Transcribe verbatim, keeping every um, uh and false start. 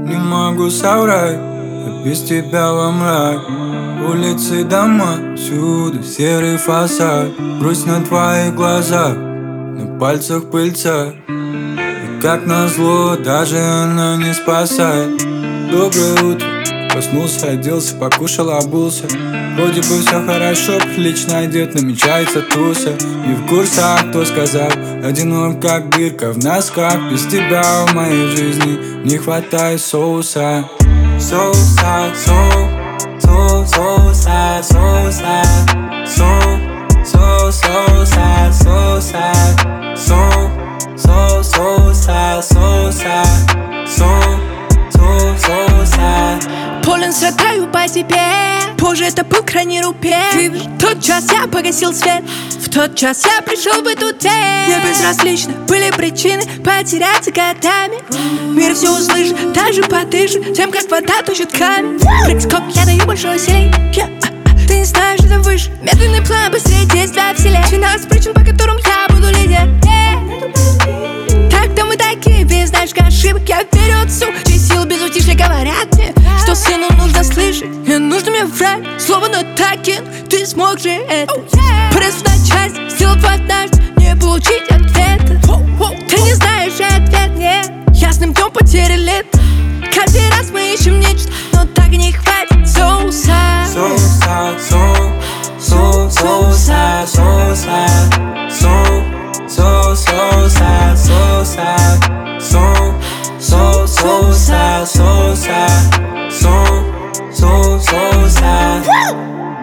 Не могу соврать, я без тебя во мрак. Улицы, дома, всюду серый фасад. Грусть на твоих глазах, на пальцах пыльца. И как назло, даже она не спасает. Доброе утро, проснулся, оделся, покушал, обулся. Вроде бы все хорошо, прилично одет, намечается туса. Не в курсе, а кто сказал, одинок как дырка в носках. Без тебя в моей жизни не хватает соуса. Соуса, соу, соу, соуса, соуса, соу, соу, соуса, соуса, соу, соу, соуса, соуса, соу, соу, соуса. Полен страдаю по тебе, позже это был крайний рубеж. В тот час я погасил свет, в тот час я пришел в эту цель. Мне безразлично были причины потеряться годами. Мир все услышит, даже подышит тем, как вода тушит камень. Прыг-скок, я даю больше усилий. Yeah. Ты не знаешь, это выше. Медленный план, быстрее действия вселенной. Двенадцать причин, по которым я буду лидер. Yeah. Так-то мы такие, без знаешь, ошибок. Я верю отцу, чьи силы без утишья говорят мне, что сыну нужно слышать. Не нужно мне врать, слово на такин. Ты смог же это. Пресс на часть, сделал однажды, не получить ответа. Ты не знаешь ответ, нет. Ясным днем потеряли. Каждый раз мы ищем нечто, но так и не хватит соуса. Соуса, соу, соу, соуса, соуса, соу, соу, соуса, соуса, соу, соу, соуса, соуса, соу, соу, соуса.